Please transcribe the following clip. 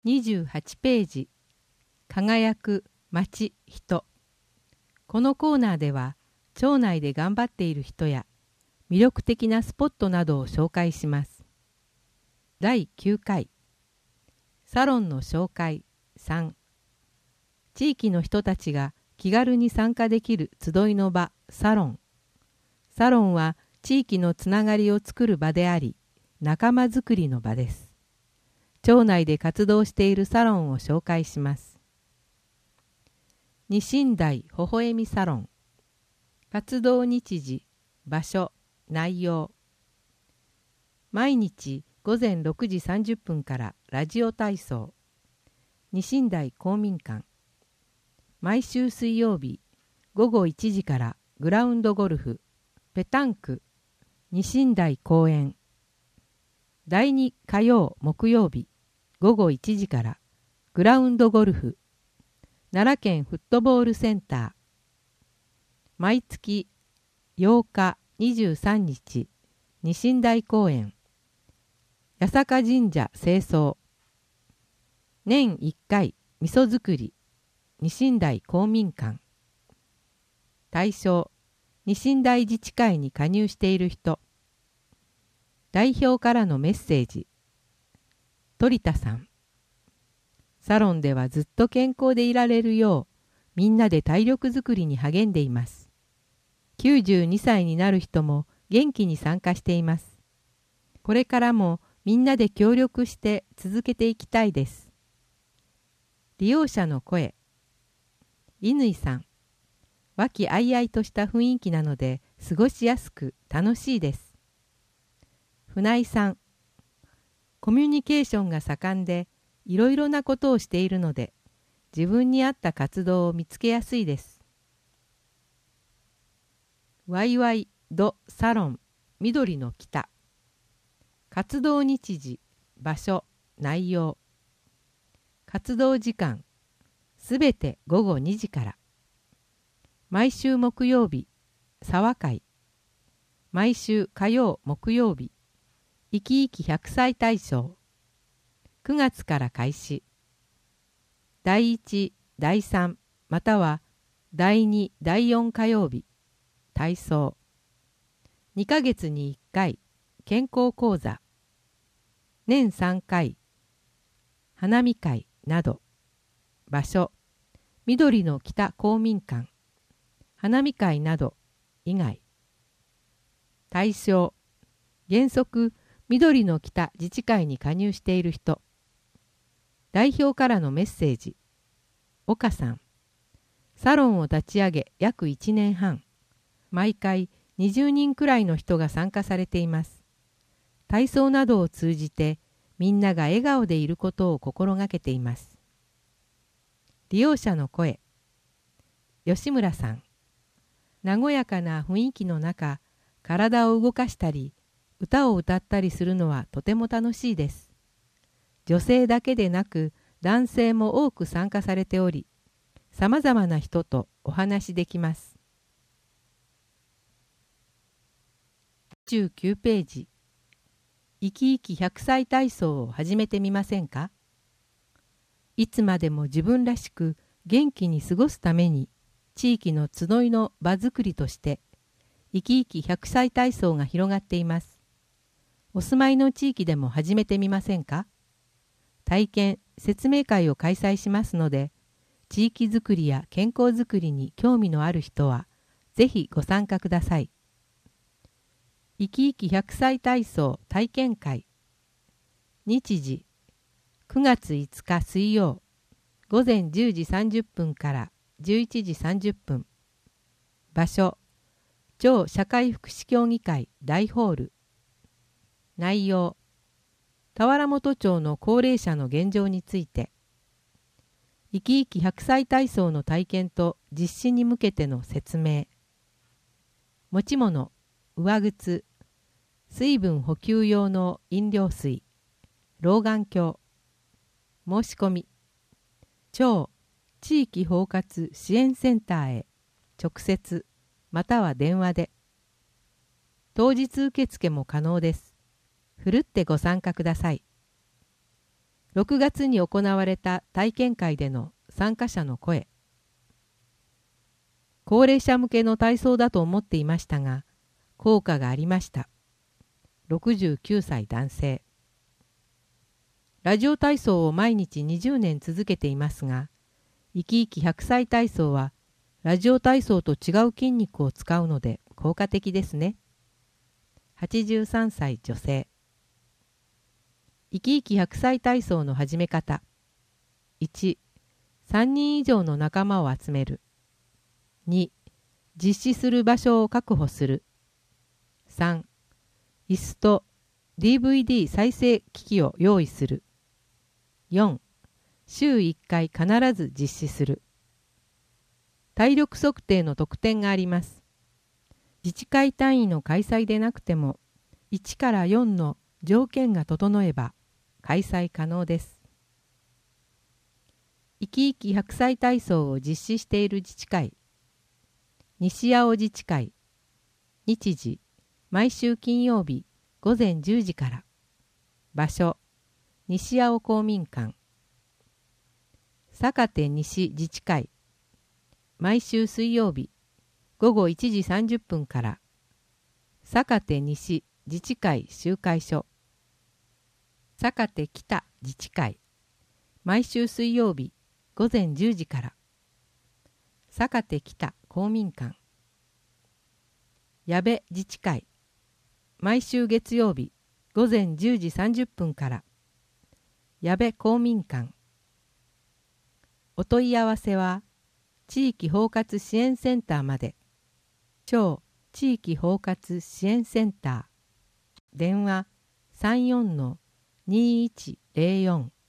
28ページ、輝く町人。このコーナーでは、町内で頑張っている人や魅力的なスポットなどを紹介します。第9回、サロンの紹介3。地域の人たちが気軽に参加できる集いの場、サロン。サロンは地域のつながりを作る場であり、仲間づくりの場です。町内で活動しているサロンを紹介します。二神台ほほえみサロン。活動日時、場所、内容。毎日午前6時30分からラジオ体操。二神台公民館。毎週水曜日午後1時からグラウンドゴルフ、ペタンク、二神台公園。第2火曜木曜日午後1時からグラウンドゴルフ、奈良県フットボールセンター。毎月8日23日二神台公園、八坂神社清掃。年1回味噌作り、二神台公民館。対象、二神台自治会に加入している人。代表からのメッセージ。鳥田さん。サロンではずっと健康でいられるよう、みんなで体力づくりに励んでいます。92歳になる人も元気に参加しています。これからもみんなで協力して続けていきたいです。利用者の声。乾さん。和気あいあいとした雰囲気なので過ごしやすく楽しいです。船井さん。コミュニケーションが盛んでいろいろなことをしているので自分に合った活動を見つけやすいです。ワイワイドサロン緑の北。活動日時、場所、内容。活動時間、すべて午後2時から。毎週木曜日、沢会。毎週火曜木曜日、いきいき100歳大賞。9月から開始。第1、第3、または第2、第4火曜日、体操。2ヶ月に1回、健康講座。年3回、花見会など。場所、緑の北公民館。花見会など以外。対象、原則緑の北自治会に加入している人。代表からのメッセージ。岡さん。サロンを立ち上げ約1年半。毎回20人くらいの人が参加されています。体操などを通じてみんなが笑顔でいることを心がけています。利用者の声。吉村さん。和やかな雰囲気の中、体を動かしたり、歌を歌ったりするのはとても楽しいです。女性だけでなく男性も多く参加されており、さまざまな人とお話しできます。29ページ。いきいき100歳体操を始めてみませんか？いつまでも自分らしく元気に過ごすために、地域の集いの場づくりとして、いきいき100歳体操が広がっています。お住まいの地域でも始めてみませんか？体験、説明会を開催しますので、地域づくりや健康づくりに興味のある人は、ぜひご参加ください。いきいき100歳体操体験会。日時、9月5日水曜、午前10時30分から11時30分。場所、町社会福祉協議会大ホール。内容、田原本町の高齢者の現状について。いきいき100歳体操の体験と実施に向けての説明。持ち物、上靴、水分補給用の飲料水、老眼鏡。申し込み。町地域包括支援センターへ直接または電話で。当日受付も可能です。ふるってご参加ください。 6月に行われた体験会での参加者の声。高齢者向けの体操だと思っていましたが、効果がありました。69歳男性。ラジオ体操を毎日20年続けていますが、生き生き100歳体操はラジオ体操と違う筋肉を使うので効果的ですね。83歳女性。生き生き100歳体操の始め方。1、3人以上の仲間を集める。2、実施する場所を確保する。3、椅子と DVD 再生機器を用意する。4、週1回必ず実施する。体力測定の特典があります。自治会単位の開催でなくても、1から4の条件が整えば開催可能です。生き生き100歳体操を実施している自治会。西青自治会。日時、毎週金曜日午前10時から。場所、西青公民館。坂手西自治会。毎週水曜日午後1時30分から。坂手西自治会集会所。坂手北自治会。毎週水曜日午前10時から。坂手北公民館。矢部自治会。毎週月曜日午前10時30分から。矢部公民館。お問い合わせは地域包括支援センターまで。超地域包括支援センター。電話 34-2104